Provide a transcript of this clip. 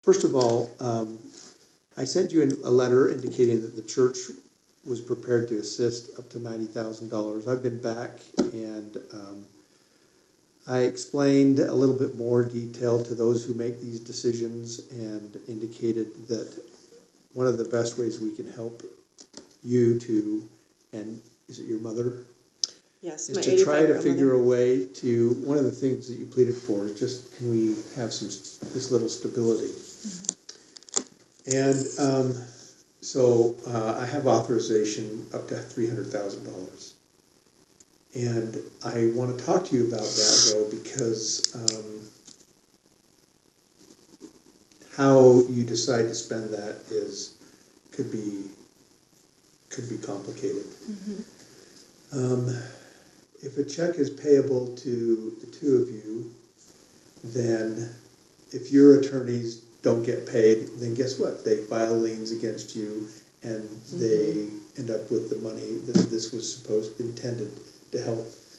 First of all, I sent you a letter indicating that the church was prepared to assist up to $90,000. I've been back and I explained a little bit more detail to those who make these decisions and indicated that one of the best ways we can help you to, and is it your mother? Yes, Is my to try to 85-year-old figure mother. a way to, one of the things that you pleaded for is just, can we have this little stability? And so I have authorization up to $300,000. And I want to talk to you about that though, because how you decide to spend that could be complicated. If a check is payable to the two of you, then if your attorneys don't get paid, then guess what? They file liens against you, and they end up with the money that this was intended to help